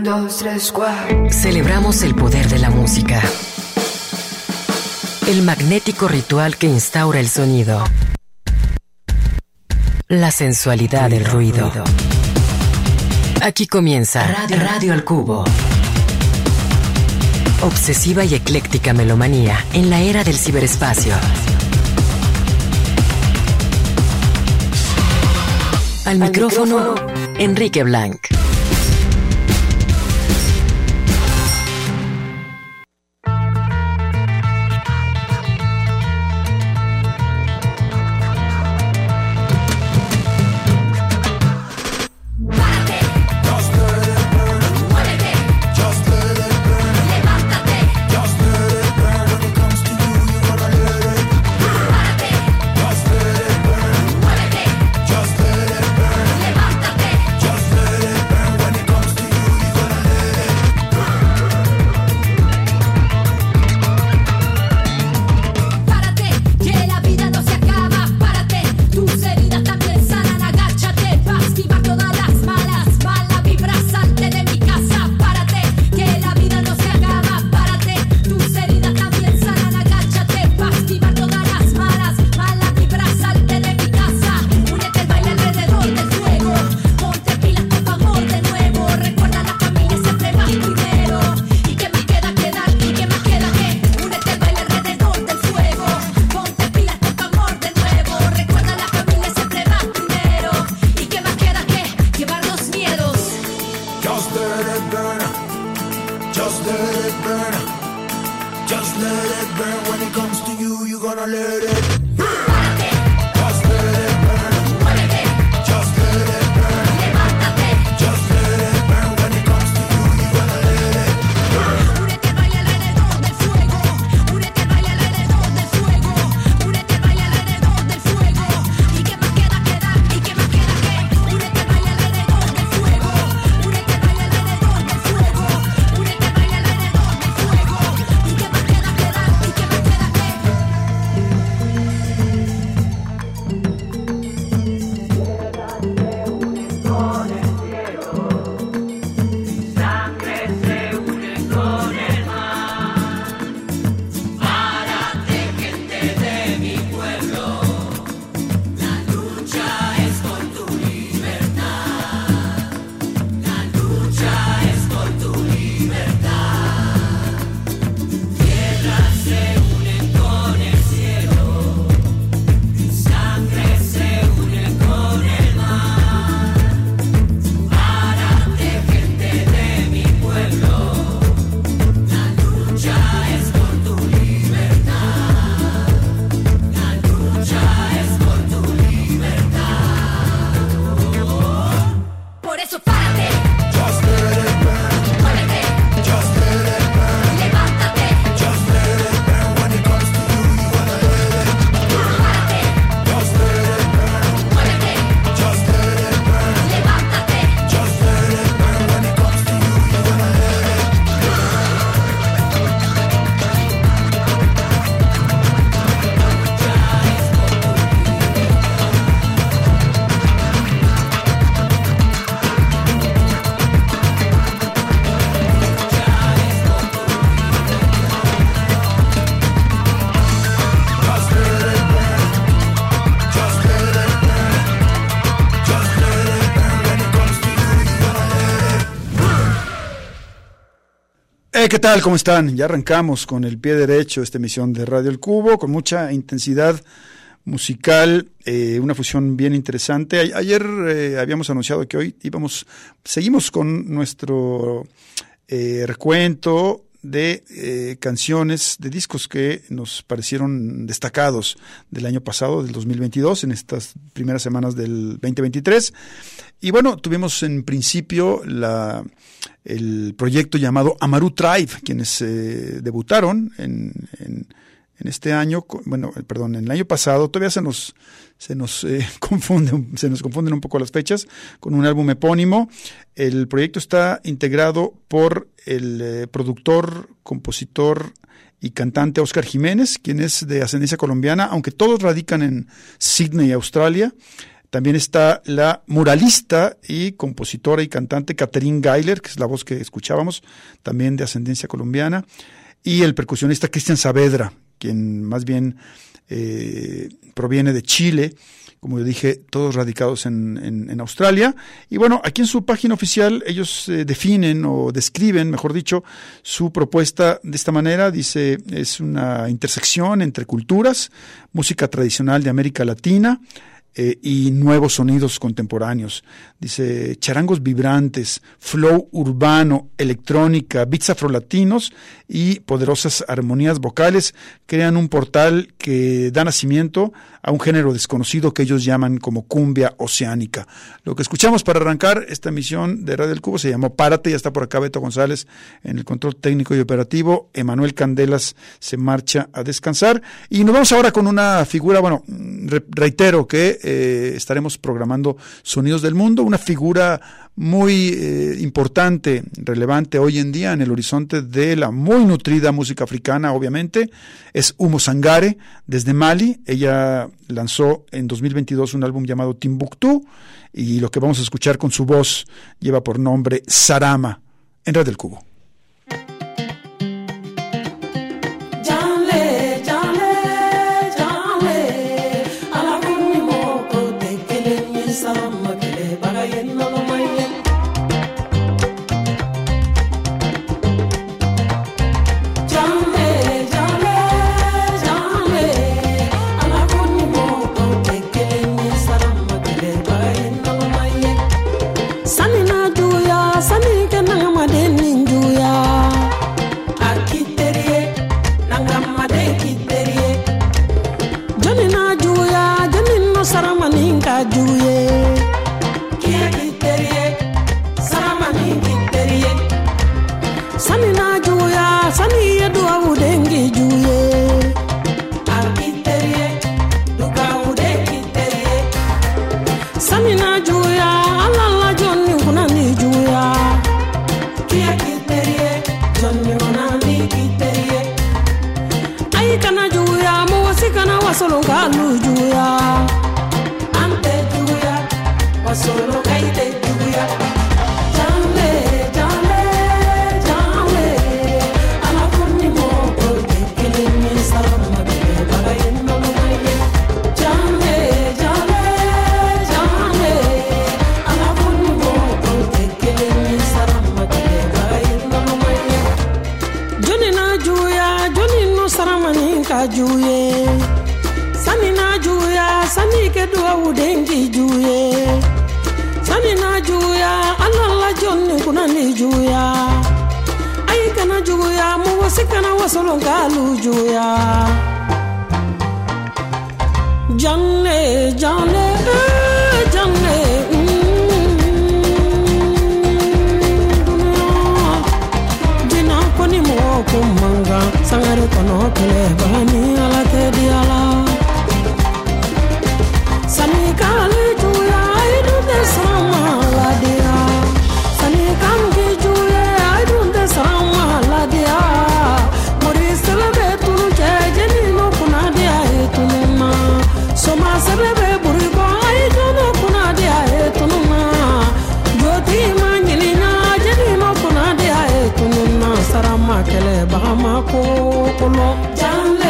1, 2, 3, 4. Celebramos el poder de la música. El magnético ritual que instaura el sonido. La sensualidad del ruido. Aquí comienza Radio al Cubo. Obsesiva y ecléctica melomanía en la era del ciberespacio. Al micrófono, Enrique Blanc. ¿Qué tal? ¿Cómo están? Ya arrancamos con el pie derecho esta emisión de Radio El Cubo, con mucha intensidad musical, una fusión bien interesante. Ayer habíamos anunciado que hoy seguimos con nuestro recuento de canciones, de discos que nos parecieron destacados del año pasado, del 2022, en estas primeras semanas del 2023. Y bueno, tuvimos en principio el proyecto llamado Amaru Tribe, quienes debutaron en este año, en el año pasado. Todavía se nos confunden un poco las fechas, con un álbum epónimo. El proyecto está integrado por el productor, compositor y cantante Oscar Jiménez, quien es de ascendencia colombiana, aunque todos radican en Sydney, Australia. También está la muralista y compositora y cantante Catherine Geiler, que es la voz que escuchábamos, también de ascendencia colombiana, y el percusionista Cristian Saavedra, quien más bien proviene de Chile, como yo dije, todos radicados en Australia. Y bueno, aquí en su página oficial ellos definen o describen, mejor dicho, su propuesta de esta manera. Dice, es una intersección entre culturas, música tradicional de América Latina, y nuevos sonidos contemporáneos. Dice, charangos vibrantes, flow urbano, electrónica, beats afrolatinos y poderosas armonías vocales crean un portal que da nacimiento a un género desconocido que ellos llaman como cumbia oceánica. Lo que escuchamos para arrancar esta emisión de Radio El Cubo se llamó Párate. Ya está por acá Beto González en el control técnico y operativo. Emanuel Candelas se marcha a descansar. Y nos vamos ahora con una figura, bueno, reitero que estaremos programando Sonidos del Mundo, una figura muy importante, relevante hoy en día en el horizonte de la muy nutrida música africana, obviamente. Es Oumou Sangaré, desde Mali. Ella lanzó en 2022 un álbum llamado Timbuktu, y lo que vamos a escuchar con su voz lleva por nombre Sarama, en Radio El Cubo. Sarama kele bahama ko kolo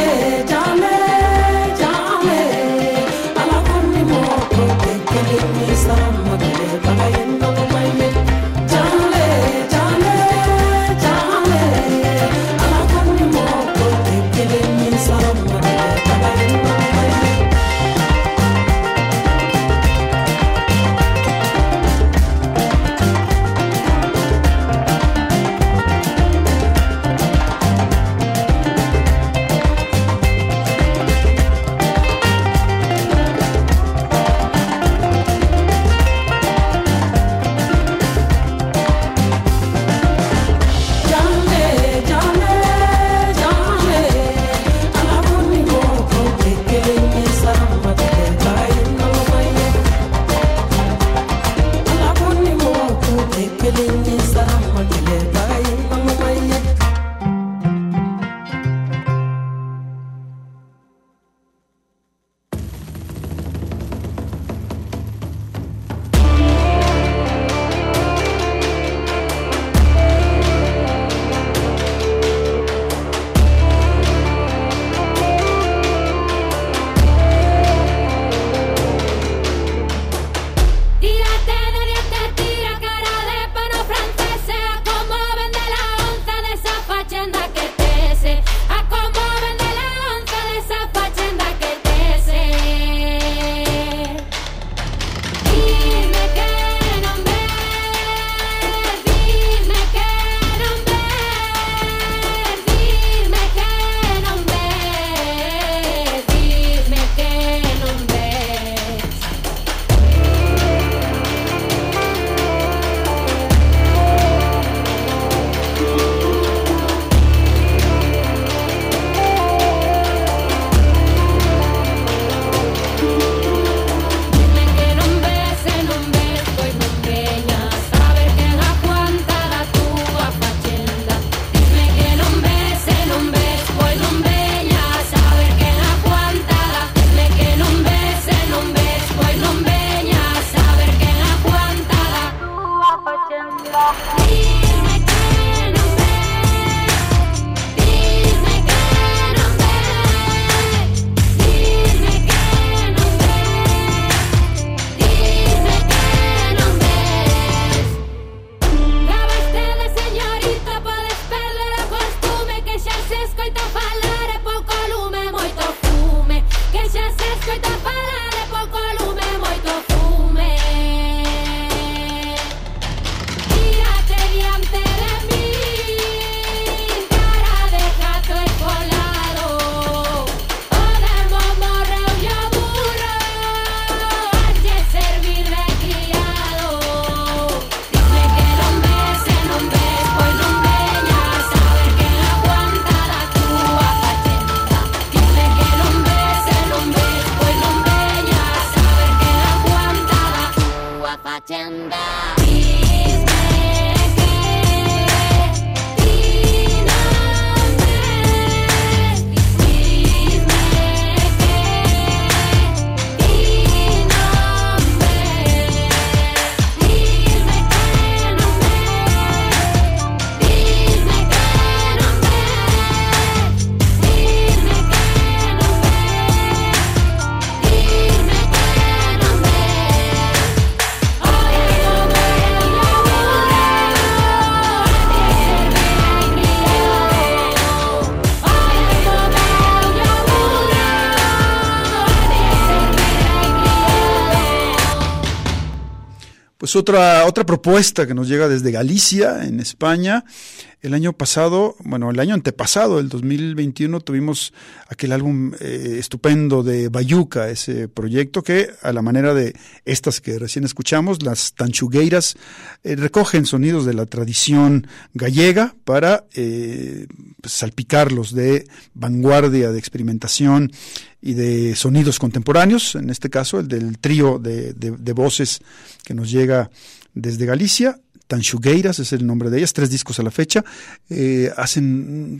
Pues otra propuesta que nos llega desde Galicia, en España. El año pasado, el año antepasado, el 2021, tuvimos aquel álbum estupendo de Bayuca, ese proyecto que, a la manera de estas que recién escuchamos, las tanchugueiras, recogen sonidos de la tradición gallega para salpicarlos de vanguardia, de experimentación y de sonidos contemporáneos, en este caso el del trío de voces que nos llega desde Galicia. Tanchugueiras es el nombre de ellas, 3 discos a la fecha. Hacen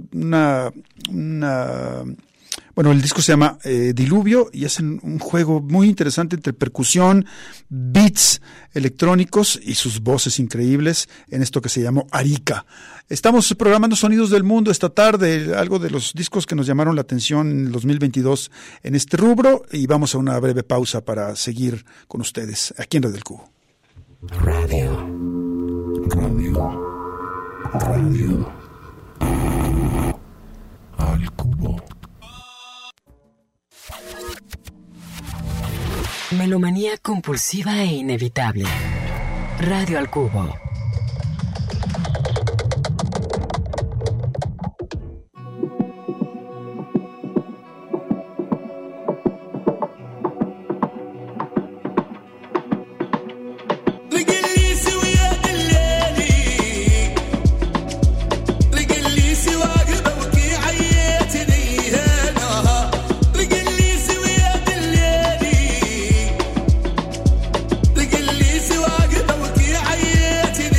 el disco se llama Diluvio, y hacen un juego muy interesante entre percusión, beats electrónicos y sus voces increíbles en esto que se llamó Arica. Estamos programando Sonidos del Mundo esta tarde, algo de los discos que nos llamaron la atención en el 2022 en este rubro, y vamos a una breve pausa para seguir con ustedes aquí en Radio del Cubo. Radio al Cubo. Melomanía compulsiva e inevitable. Radio al Cubo. عياتي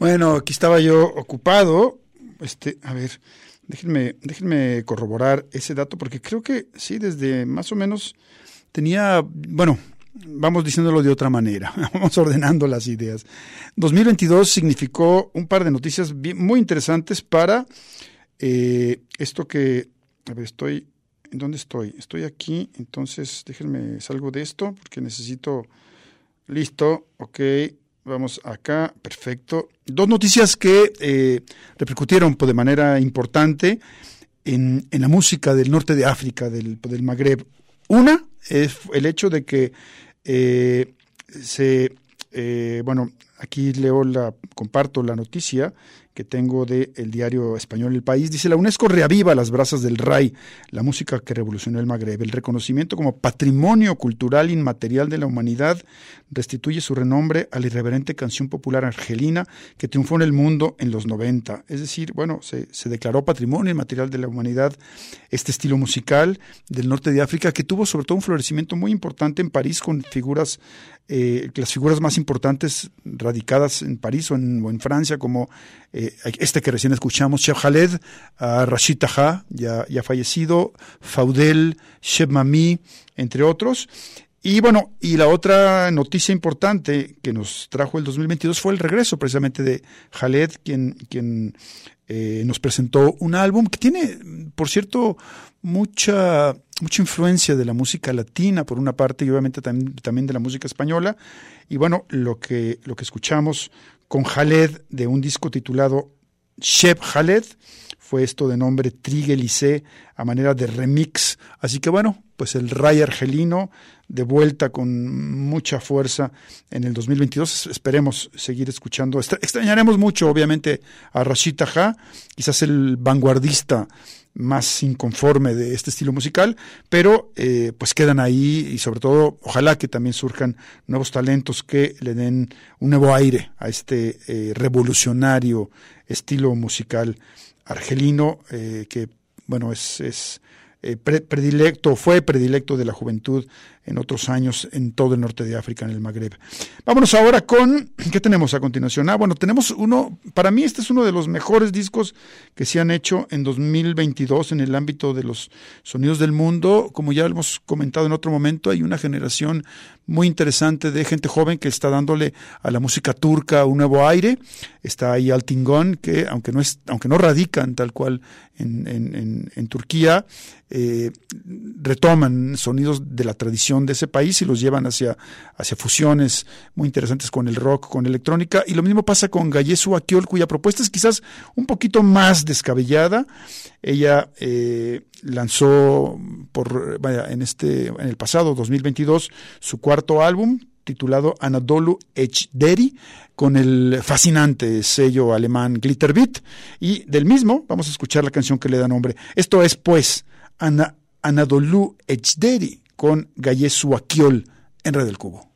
Bueno, aquí estaba yo ocupado. A ver, déjenme corroborar ese dato, porque creo que sí, desde más o menos tenía, bueno, vamos diciéndolo de otra manera, vamos ordenando las ideas. 2022 significó un par de noticias muy interesantes para esto que, a ver, ¿en dónde estoy? Estoy aquí, entonces déjenme salgo de esto, porque necesito, listo, ok. Vamos acá, perfecto. Dos noticias que repercutieron de manera importante en la música del norte de África, del Magreb. Una es el hecho de que bueno, aquí comparto la noticia que tengo del diario español El País. Dice: la UNESCO reaviva las brasas del Ray, la música que revolucionó el Magreb. El reconocimiento como patrimonio cultural inmaterial de la humanidad restituye su renombre a la irreverente canción popular argelina que triunfó en el mundo en los 90. Es decir, bueno, se declaró patrimonio inmaterial de la humanidad este estilo musical del norte de África, que tuvo sobre todo un florecimiento muy importante en París, con figuras, las figuras más importantes radicadas en París o en Francia, como que recién escuchamos, Cheb Khaled, Rachid Taha, ya fallecido, Faudel, Cheb Mami, entre otros. Y bueno, y la otra noticia importante que nos trajo el 2022 fue el regreso precisamente de Khaled, quien nos presentó un álbum que tiene, por cierto, mucha influencia de la música latina, por una parte, y obviamente también de la música española. Y bueno, lo que escuchamos con Khaled, de un disco titulado Cheb Khaled, fue esto de nombre Triguelicé, a manera de remix. Así que bueno, pues el Ray argelino de vuelta con mucha fuerza en el 2022. Esperemos seguir escuchando. Extrañaremos mucho, obviamente, a Rachid Taha, quizás el vanguardista más inconforme de este estilo musical, pero pues quedan ahí, y sobre todo ojalá que también surjan nuevos talentos que le den un nuevo aire a este revolucionario estilo musical argelino, que bueno, fue predilecto de la juventud en otros años en todo el norte de África, en el Magreb. Vámonos ahora con, ¿qué tenemos a continuación? Bueno, tenemos uno, para mí este es uno de los mejores discos que se han hecho en 2022 en el ámbito de los sonidos del mundo. Como ya hemos comentado en otro momento, hay una generación muy interesante de gente joven que está dándole a la música turca un nuevo aire. Está ahí Altingon, que aunque no radican tal cual en Turquía, retoman sonidos de la tradición de ese país y los llevan hacia fusiones muy interesantes con el rock, con electrónica. Y lo mismo pasa con Gayesu Akiol, cuya propuesta es quizás un poquito más descabellada. Ella lanzó en el pasado 2022 su cuarto álbum, titulado Anadolu Ejderi, con el fascinante sello alemán Glitterbeat, y del mismo vamos a escuchar la canción que le da nombre. Esto es, pues, Anadolu Ejderi con Gayesu Akiol en Red del Cubo.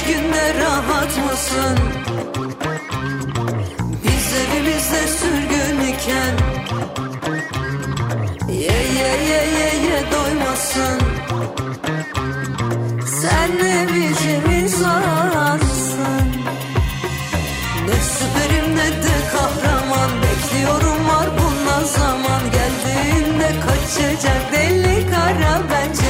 beş günde rahat mısın? Biz evimizde sürgün iken ye doymasın. Sen ne biçim insansın? Ne süperim ne de kahraman. Bekliyorum var bundan zaman. Geldiğinde kaçacak deli kara bence.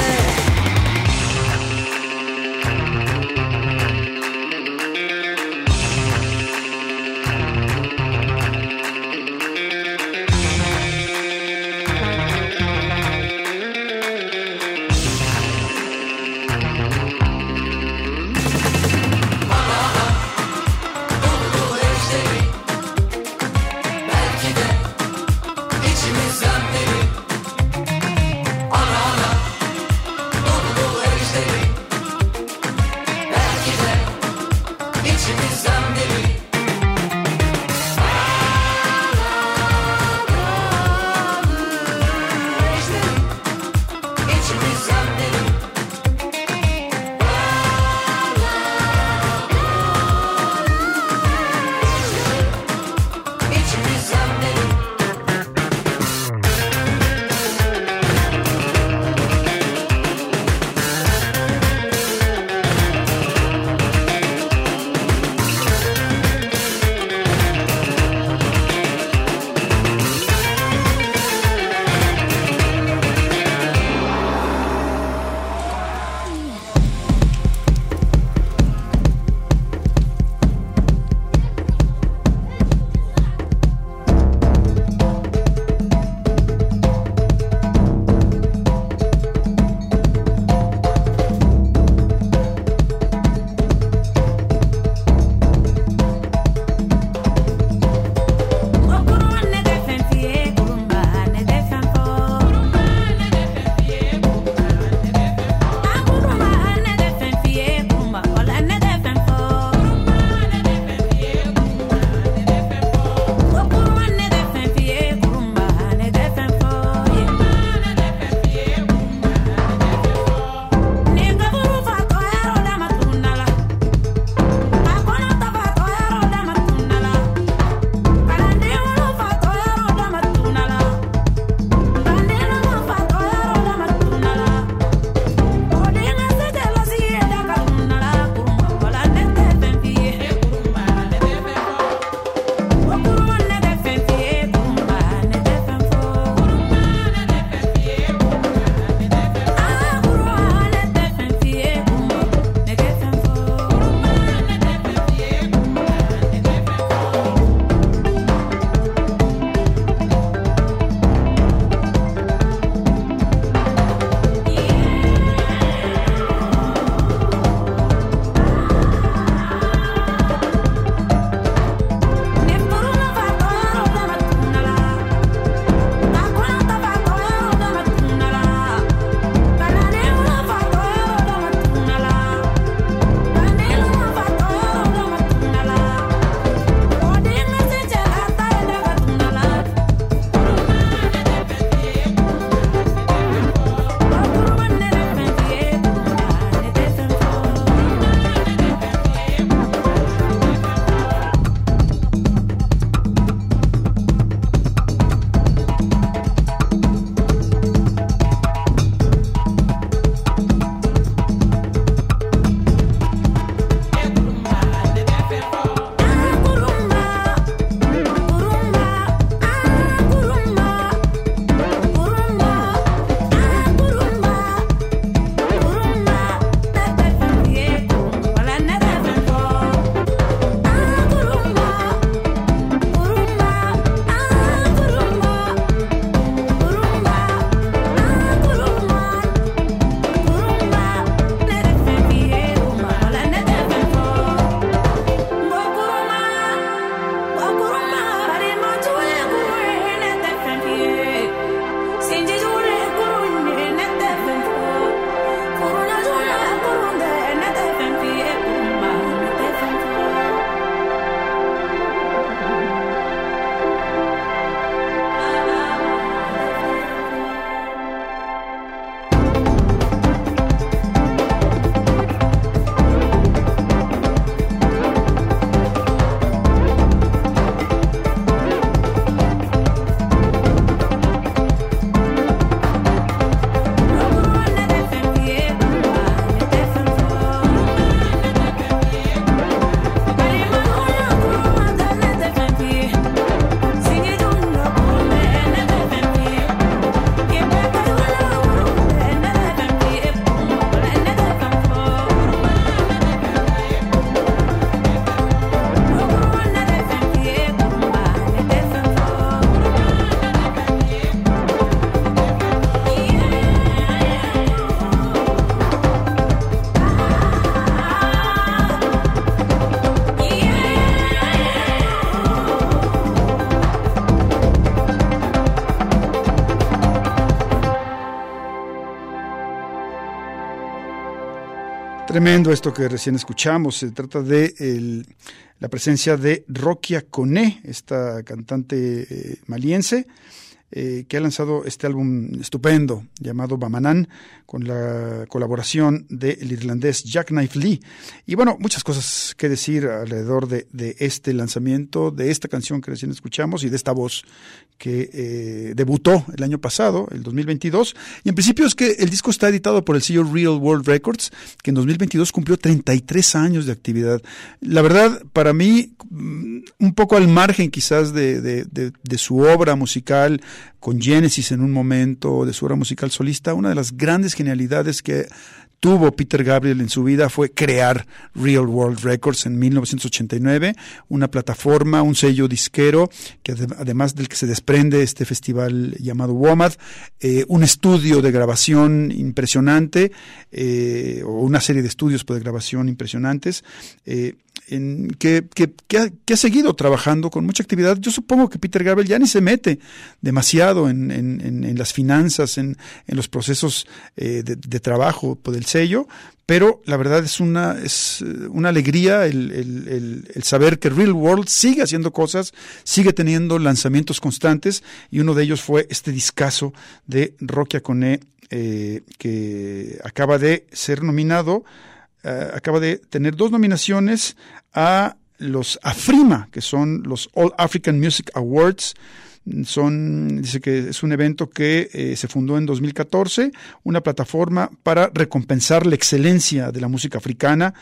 Tremendo esto que recién escuchamos. Se trata de la presencia de Rokia Koné, esta cantante maliense, que ha lanzado este álbum estupendo llamado Bamanan, con la colaboración del irlandés Jackknife Lee. Y bueno, muchas cosas que decir alrededor de este lanzamiento, de esta canción que recién escuchamos y de esta voz que debutó el año pasado, el 2022. Y en principio es que el disco está editado por el sello Real World Records, que en 2022 cumplió 33 años de actividad. La verdad, para mí, un poco al margen quizás de su obra musical, con Genesis en un momento, de su obra musical solista, una de las grandes genialidades que tuvo Peter Gabriel en su vida fue crear Real World Records en 1989, una plataforma, un sello disquero, que además del que se desprende este festival llamado WOMAD, un estudio de grabación impresionante, o una serie de estudios de grabación impresionantes, que ha seguido trabajando con mucha actividad. Yo supongo que Peter Gabriel ya ni se mete demasiado en las finanzas, en los procesos de trabajo del sello, pero la verdad es una alegría el saber que Real World sigue haciendo cosas, sigue teniendo lanzamientos constantes, y uno de ellos fue este discazo de Rokia Koné, que acaba de ser nominado, acaba de tener 2 nominaciones a los AFRIMA, que son los All African Music Awards. Dice que es un evento que se fundó en 2014, una plataforma para recompensar la excelencia de la música africana,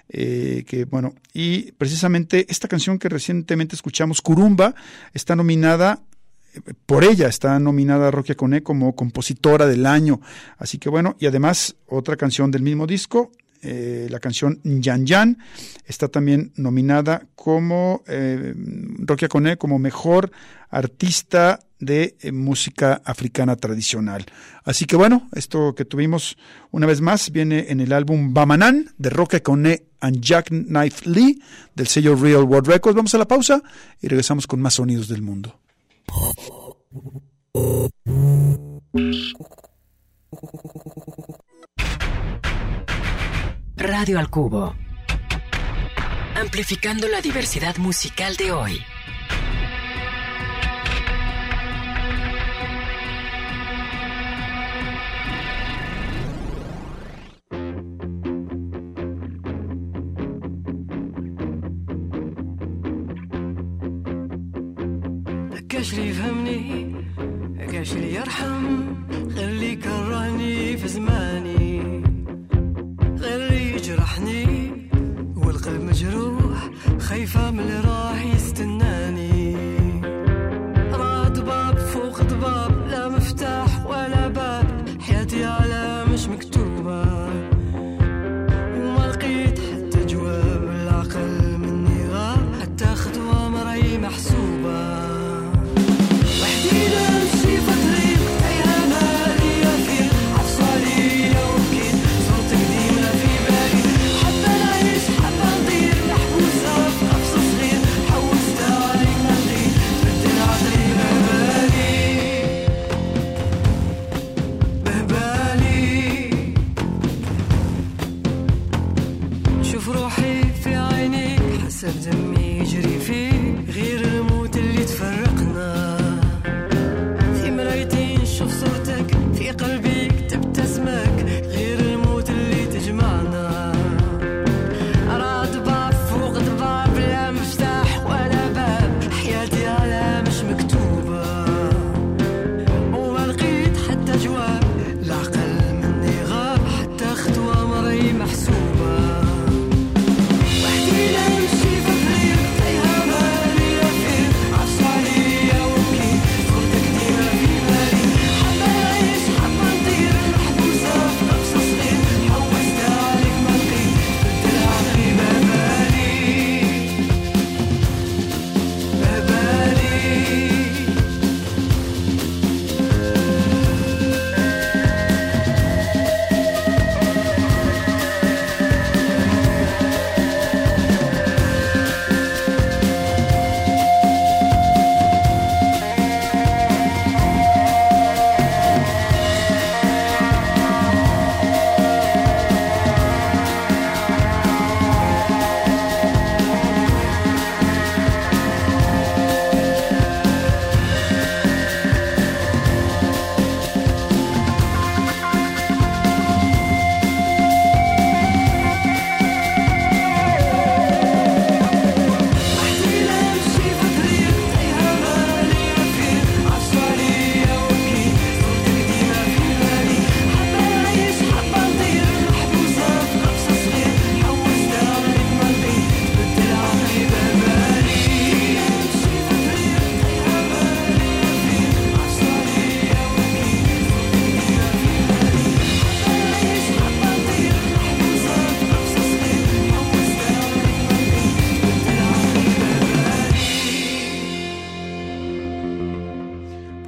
y precisamente esta canción que recientemente escuchamos, Kurumba, está nominada. Por ella está nominada Rokia Koné como compositora del año. Así que bueno, y además otra canción del mismo disco, la canción Yan Yan, está también nominada como Rokia Koné como mejor artista de música africana tradicional. Así que bueno, esto que tuvimos una vez más viene en el álbum Bamanan de Rokia Koné and Jackknife Lee del sello Real World Records. Vamos a la pausa y regresamos con más sonidos del mundo. Radio al Cubo, amplificando la diversidad musical de hoy. كاش لي يفهمني كاش لي يرحم غير لي كرهني في زماني غير لي يجرحني والقلب مجروح خايفة من اللي راح يستناني راه ضباب فوق ضباب لا مفتاح ولا باب حياتي على مش مكتوبة وما لقيت حتى جواب العقل مني غاب حتى خطوة مراي محسوبة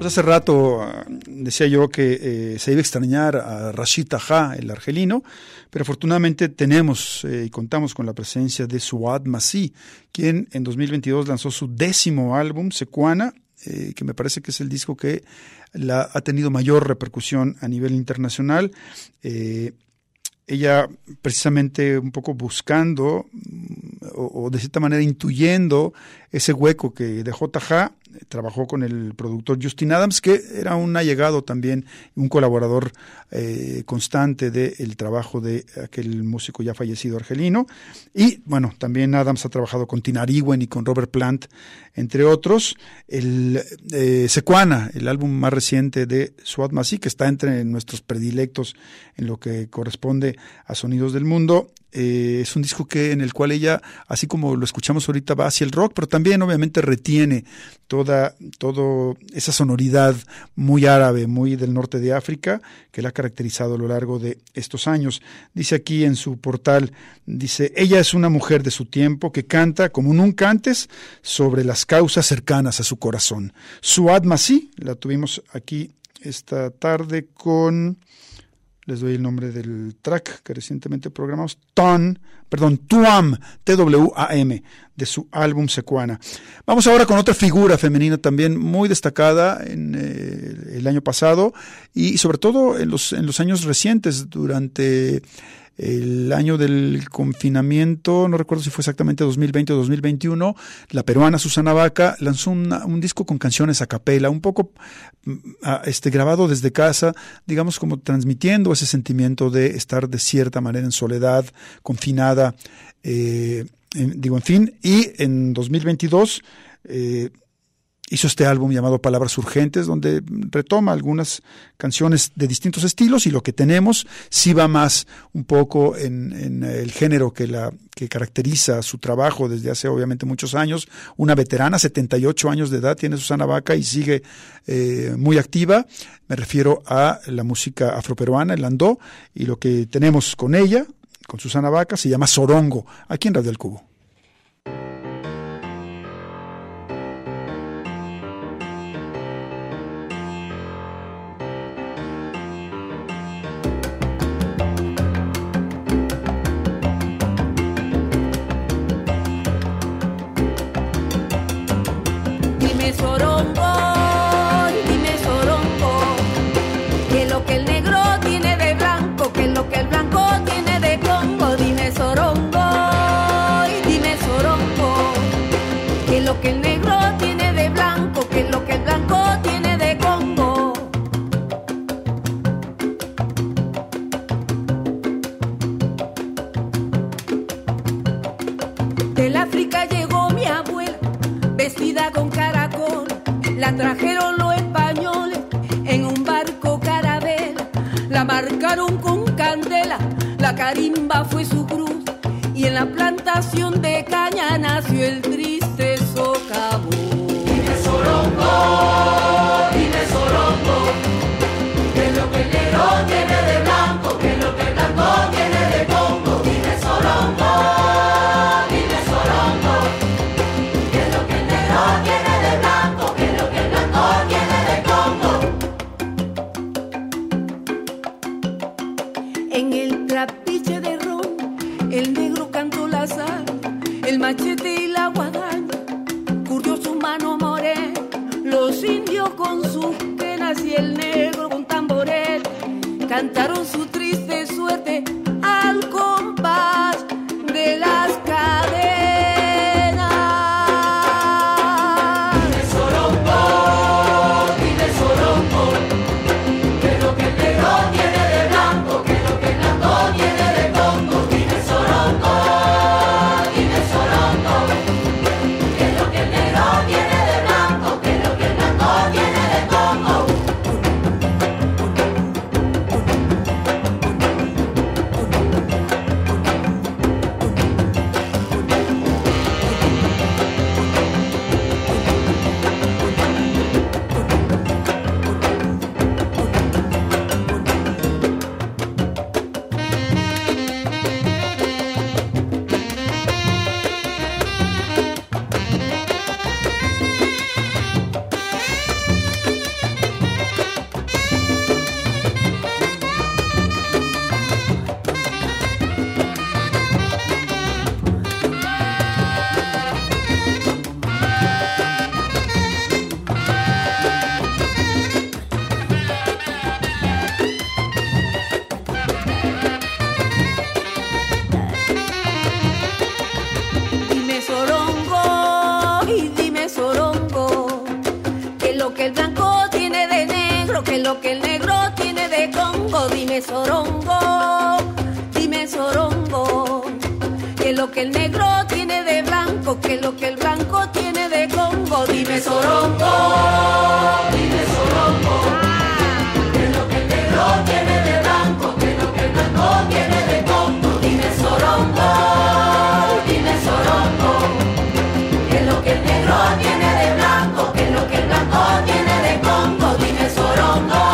Pues hace rato decía yo que se iba a extrañar a Rachid Taha, el argelino, pero afortunadamente tenemos y contamos con la presencia de Suad Masih, quien en 2022 lanzó su 10º álbum, Sequana, que me parece que es el disco que ha tenido mayor repercusión a nivel internacional. Ella precisamente un poco buscando o de cierta manera intuyendo ese hueco que dejó Taha, trabajó con el productor Justin Adams, que era un allegado también, un colaborador constante del trabajo de aquel músico ya fallecido argelino. Y bueno, también Adams ha trabajado con Tina Ariguen y con Robert Plant, entre otros. El Sequana, el álbum más reciente de Suad Masih, que está entre nuestros predilectos en lo que corresponde a Sonidos del Mundo. Es un disco en el cual ella, así como lo escuchamos ahorita, va hacia el rock, pero también obviamente retiene toda esa sonoridad muy árabe, muy del norte de África, que la ha caracterizado a lo largo de estos años. Dice aquí en su portal, dice, ella es una mujer de su tiempo que canta como nunca antes sobre las causas cercanas a su corazón. Suad Masih, la tuvimos aquí esta tarde con... Les doy el nombre del track que recientemente programamos, Tuam, T-W-A-M, de su álbum Sequana. Vamos ahora con otra figura femenina también muy destacada en el año pasado y sobre todo en los años recientes, durante el año del confinamiento, no recuerdo si fue exactamente 2020 o 2021, la peruana Susana Baca lanzó un disco con canciones a capela, un poco grabado desde casa, digamos como transmitiendo ese sentimiento de estar de cierta manera en soledad, confinada, y en 2022 hizo este álbum llamado Palabras Urgentes, donde retoma algunas canciones de distintos estilos y lo que tenemos sí va más un poco en el género que caracteriza su trabajo desde hace obviamente muchos años. Una veterana, 78 años de edad tiene Susana Baca y sigue muy activa. Me refiero a la música afroperuana, el landó, y lo que tenemos con ella, con Susana Baca, se llama Sorongo, aquí en Radio El Cubo. La trajeron los españoles en un barco carabela, la marcaron con candela, la carimba fue su cruz, y en la plantación de caña nació el triste socavón. Dime Sorongo, que lo que el negro tiene de blanco, que lo que el blanco tiene de Congo. Dime Sorongo, que lo que el negro tiene de blanco, que lo que el blanco tiene de Congo. En el trapiche de ron, el negro cantó la sal, el machete y la guadaña, curtió su mano morena, los indios con sus penas y el negro con tamborel, cantaron su triste suerte al compás de las cadenas. Congo, dime sorongo, que lo que el negro tiene de blanco, que lo que el blanco tiene de Congo, dime sorongo, dime sorongo, que lo que el negro tiene de blanco, que lo que el blanco tiene de Congo, dime sorongo, que lo que el negro tiene de blanco, que lo que el blanco tiene de Congo, dime sorongo.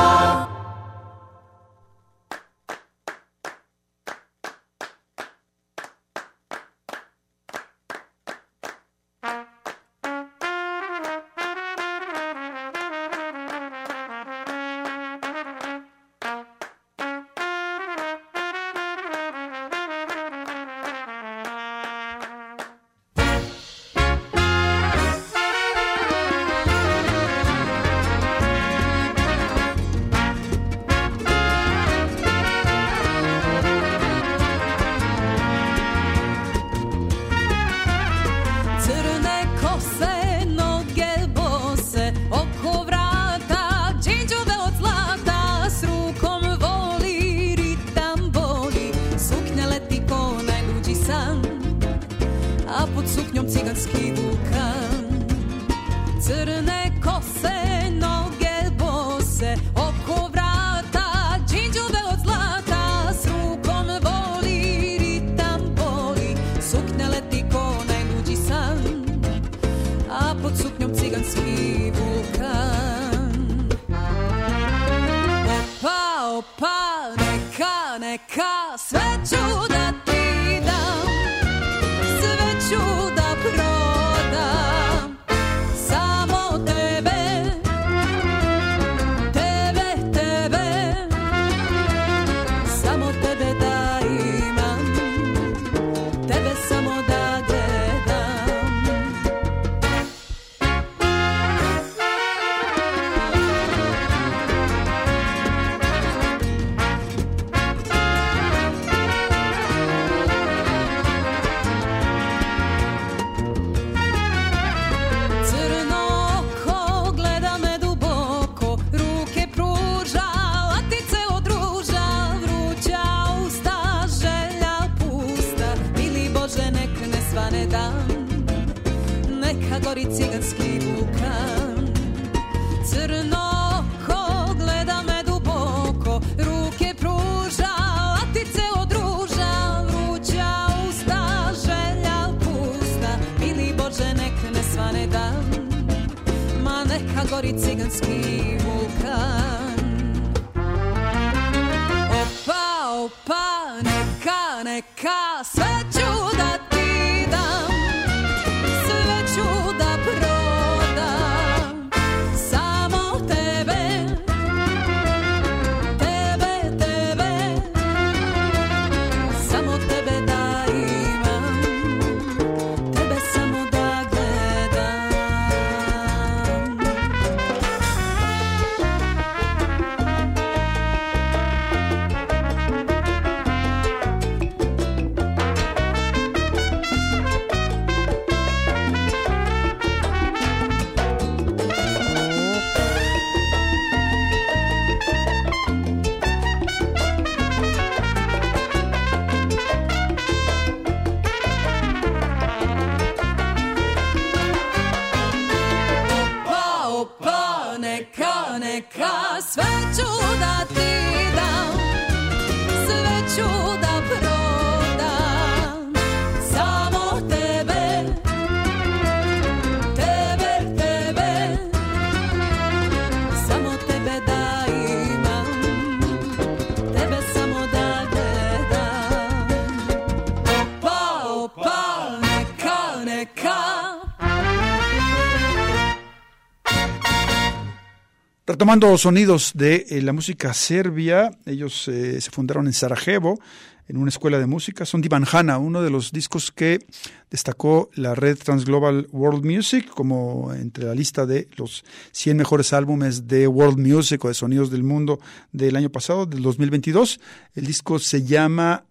Retomando sonidos de la música serbia, ellos se fundaron en Sarajevo, en una escuela de música. Son Divanjana, uno de los discos que destacó la red Transglobal World Music como entre la lista de los 100 mejores álbumes de World Music o de sonidos del mundo del año pasado, del 2022. El disco se llama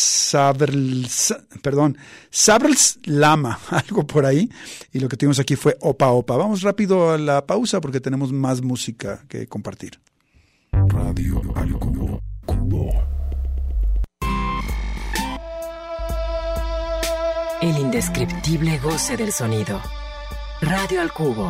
Sabrls Lama, algo por ahí, y lo que tuvimos aquí fue Opa Opa. Vamos rápido a la pausa porque tenemos más música que compartir. Radio al Cubo. Cubo. El indescriptible goce del sonido. Radio al Cubo.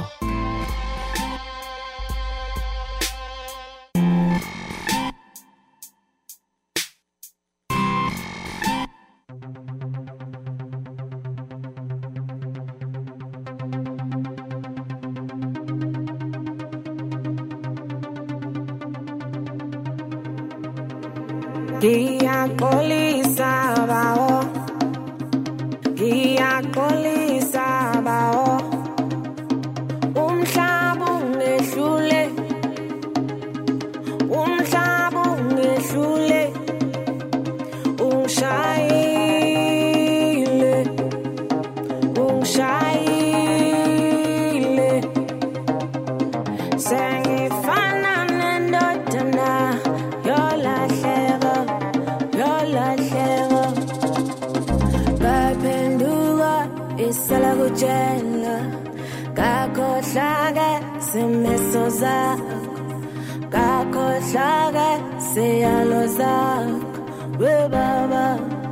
Guía colizaba, guía colizaba, umhlaba ungehlule, umhlaba ungehlule, ungishayile, ungishayile, sengifana nendodana yolahleka. Baphenduka isala kutshela kakhohlake semeso zakho kakhohlake seyalo zakho we baba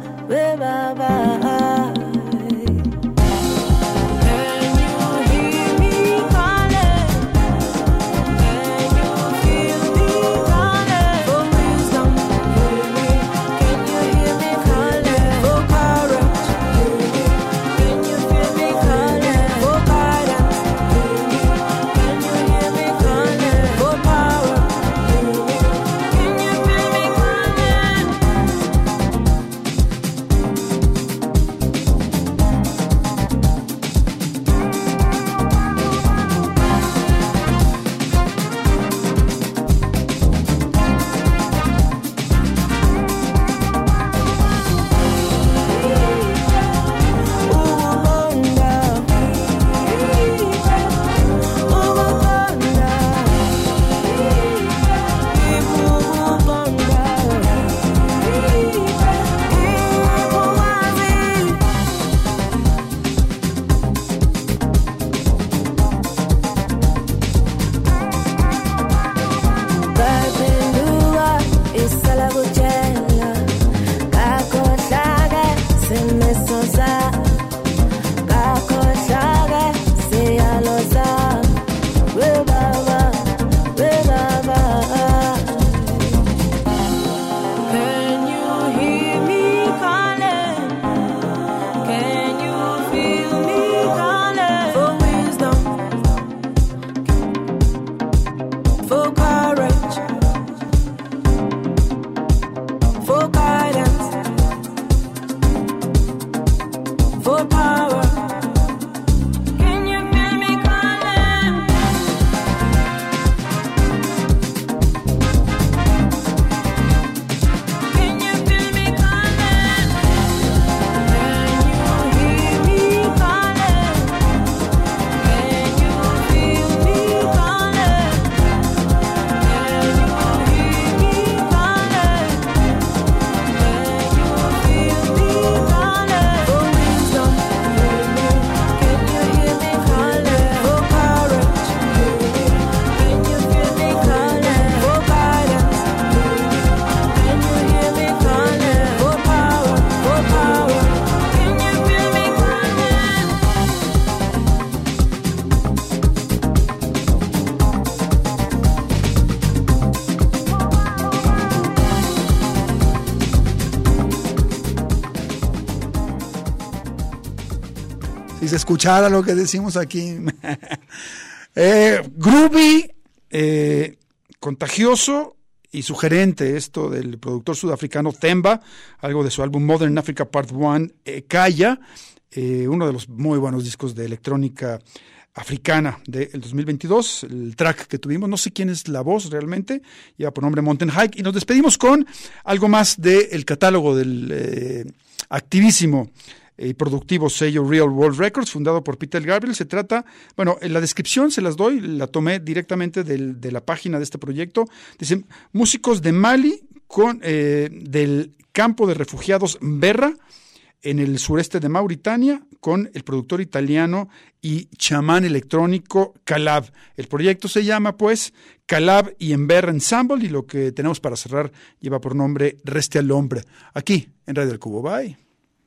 Si se escuchara lo que decimos aquí. Groovy, contagioso y sugerente esto del productor sudafricano Themba, algo de su álbum Modern Africa Part 1, Kaya, uno de los muy buenos discos de electrónica africana del 2022, el track que tuvimos, no sé quién es la voz realmente, lleva por nombre Mountain Hike, y nos despedimos con algo más del catálogo del activísimo y productivo sello Real World Records, fundado por Peter Gabriel. Se trata, bueno, en la descripción se las doy, la tomé directamente de la página de este proyecto. Dicen, músicos de Mali del campo de refugiados Berra, en el sureste de Mauritania con el productor italiano y chamán electrónico Calab. El proyecto se llama, pues, Calab y Enver Ensemble, y lo que tenemos para cerrar lleva por nombre Reste al Hombre, aquí en Radio El Cubo. Bye.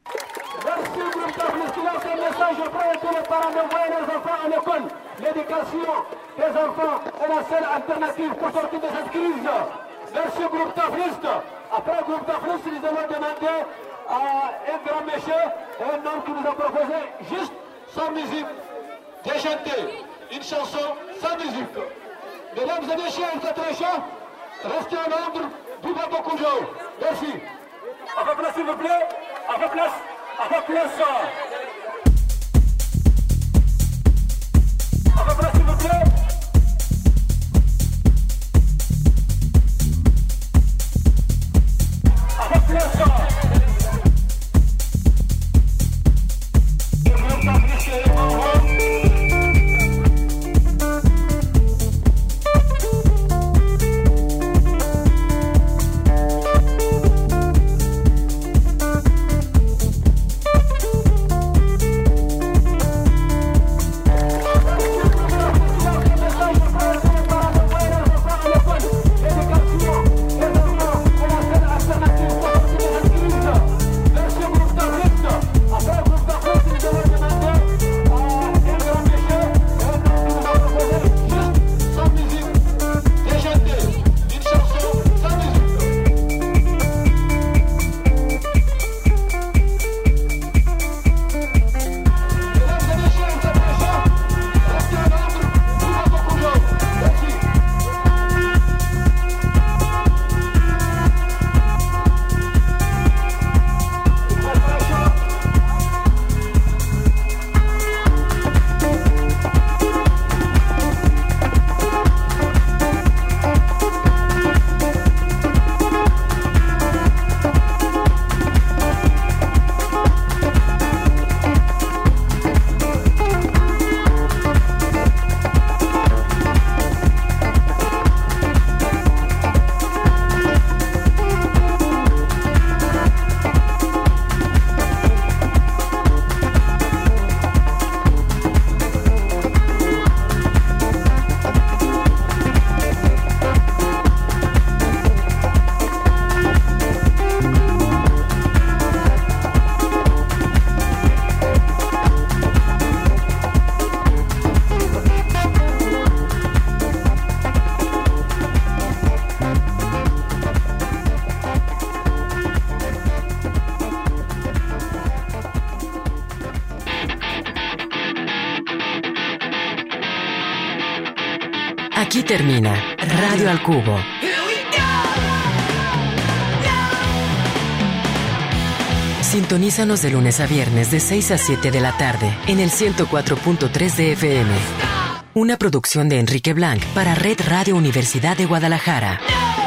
L'éducation des enfants est la seule alternative pour sortir de cette crise. Merci au groupe Tafliste. Après le groupe Tafliste, nous avons demandé à un grand monsieur, un homme qui nous a proposé juste sans musique, de chanter une chanson sans musique. Mesdames et messieurs, vous êtes les chants, restez à Londres, Bouba Bokujo. Merci. À votre place, s'il vous plaît. À votre place. À votre place. À votre place, s'il vous plaît. À votre place. Aquí termina Radio al Cubo. Sintonízanos de lunes a viernes de 6 a 7 de la tarde en el 104.3 de FM. Una producción de Enrique Blanc para Red Radio Universidad de Guadalajara.